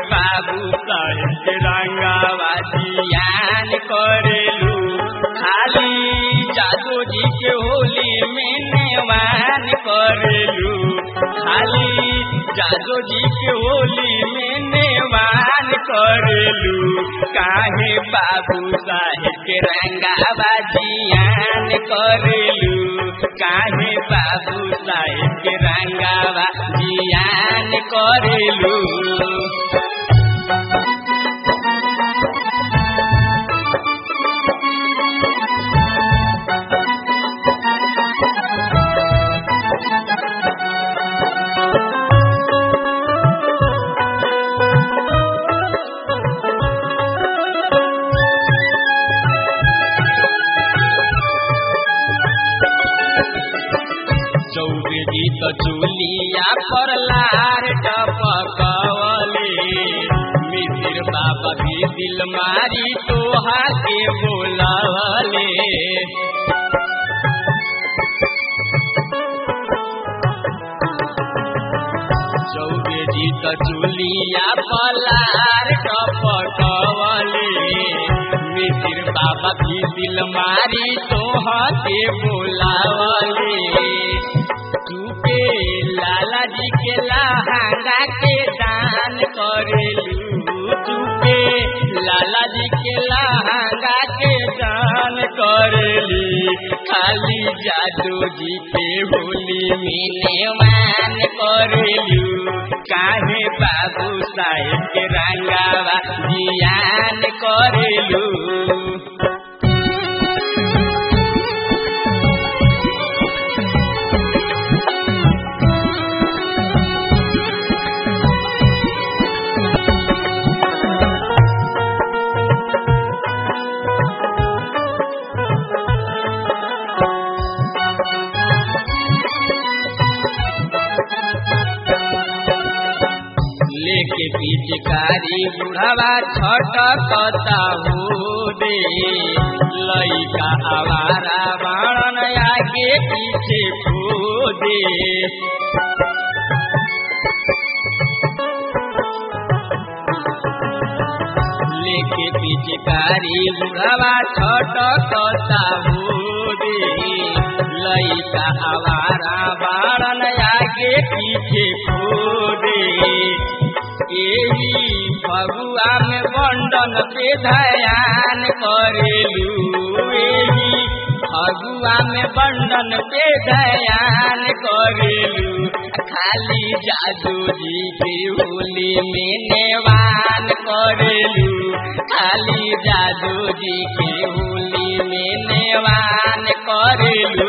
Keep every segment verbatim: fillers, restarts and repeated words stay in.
बाबू साहेब के रंगावा जियान करेलू खाली जादू जी के होली में नेवान करेलू खाली जादू जी के होली में नेवान करेलू काहे बाबू साहेब के रंगावा जियान करेलू काहे बाबू साहेब के रंगावा जियान करेलू चौबे जी तो चूलिया पर लार टपकवले मिसिर बाबा भी दिल मारी तो हाथे बोलवले चौबे जी तो चूलिया पर लार टपकवले मिसिर बाबा भी दिल मारी तो हाथे बोलवले चुपे लाला जी के लहंगा के दान करेलू चुपे लाला जी के लहंगा के दान करेली खाली जादू जी के होली में नेवान करेलू काहे बाबू साहेब के रंगावा जियान करेलू लेके पिचकारी बुढ़ावा छटकता हो दे लइका आवारा बाणन आगे पीछे खो दे लेके पिचकारी बुढ़ावा छटकता हो दे लइका आवारा बाणन आगे पीछे खो दे एही फगुआ में बंडन पे ध्यान करेलू एही फगुआ में बंडन पे ध्यान करेलू खाली जादू जी के होली में नेवान करेलू खाली जादू जी के होली में नेवान करेलू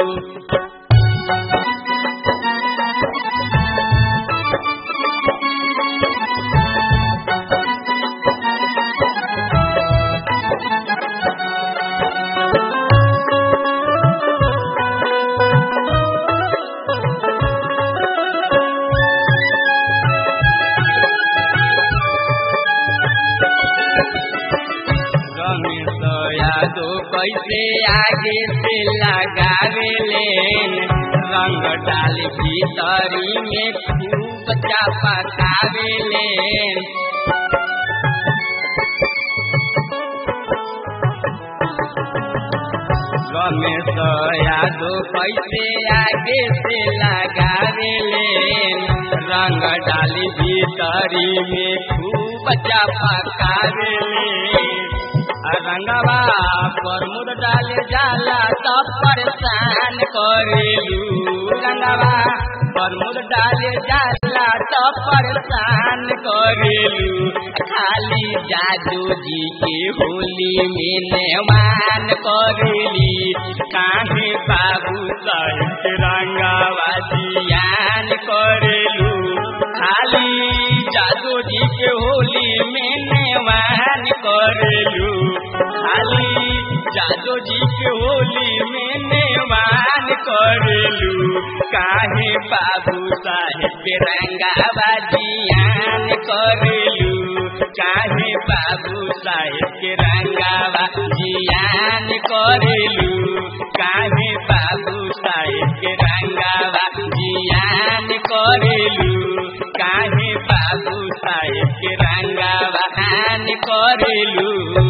तो कैसे आगे से लगावे लेन रंग डाल भीतरी में खूब चपकावे लेन रमेश यादव कैसे आगे से लगावे लेन रंग डाल भीतरी में खूब चपकावे लेन रंगवा प्रमुद डाले जाला तब परेशान करेलू रंगवा प्रमुद डाले जाला तब परेशान करेलू खाली जादू जी के होली में नेवान करेली काहे बाबू साहेब के रंगवा जियान करेलू खाली जादू जी के होली में नेवान करेलू खाली जादू जी के होली में नेवान करेलू काहे बाबू साहेब के रंगावा जियान करेलू काहे बाबू साहेब के रंगावा जियान करेलू काहे बाबू साहेब के रंगावा जियान करेलू काहे बाबू साहेब के करेलू